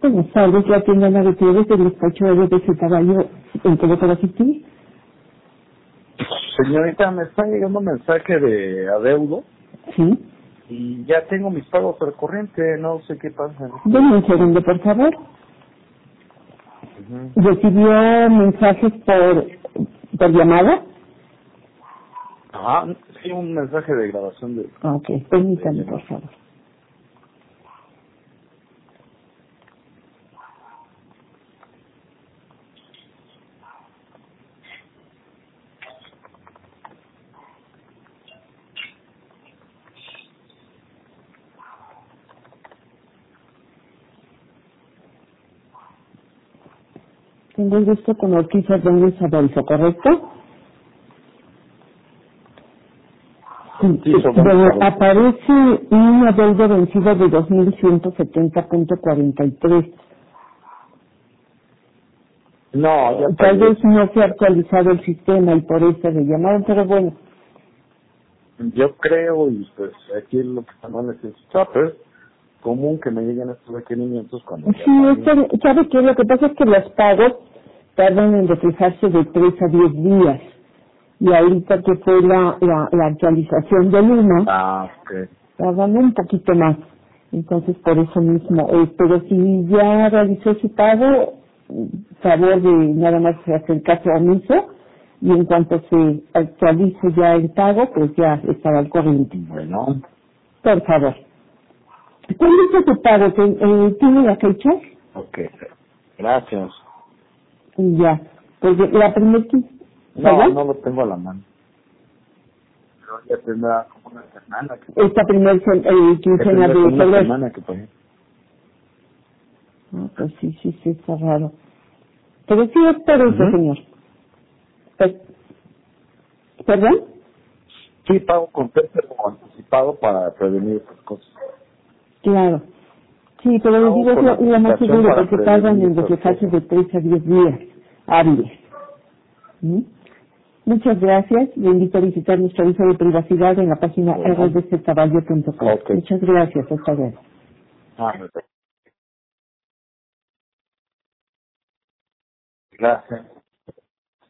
Buenas tardes, la tienda Ana Gutiérrez del despacho de ese caballo en que le puedo asistir. Señorita, me está llegando un mensaje de adeudo Sí. y ya tengo mis pagos al corriente, no sé qué pasa. Denme un segundo, por favor. Ujú. ¿Recibió mensajes por llamada? Ajá, sí, un mensaje de grabación de... Ok, permítame, por favor. Tengo el gusto con Ortiz Hernández Adolfo, ¿correcto? Sí, Bueno, aparece un adeudo vencido de 2.170.43. No, ya Tal pagué. vez no se ha actualizado el sistema y por eso le llamaron, pero bueno. Yo creo, y pues aquí es lo que estamos necesitando, pero es común que me lleguen estos requerimientos cuando ya Sí, pagué. ¿sabe qué? Lo que pasa es que los pagos tardan en reflejarse de 3 a 10 días. Y ahorita que fue la actualización del 1, Ah, ok. tardan un poquito más. Entonces, por eso mismo. Pero si ya realizó su pago, favor de nada más hacer caso omiso. Y en cuanto se actualice ya el pago, pues ya estará al corriente. Bueno, Por favor. ¿Cuándo es su pago? ¿Tiene la fecha? ok. Gracias. Ya. Pues la primera No, ¿perdón? no lo tengo a la mano. Pero ya tendrá como una semana que Esta primera ya quincena tendrá de como una febrero. semana que pagué. Ah, pues sí, está raro. Pero sí es por eso, Ujú. señor. Pues, ¿perdón? Sí, pago con como anticipado para prevenir esas cosas. Claro. Sí, pero les Pago digo, es con lo más anticipación seguro, para porque tardan prevenir en esas reflejarse cosas. de 3 a 10 días hábiles. ¿Mm? Muchas gracias. Le invito a visitar nuestro aviso de privacidad en la página Bueno, rdccaballo.com. ok. Muchas gracias. Hasta luego. Gracias.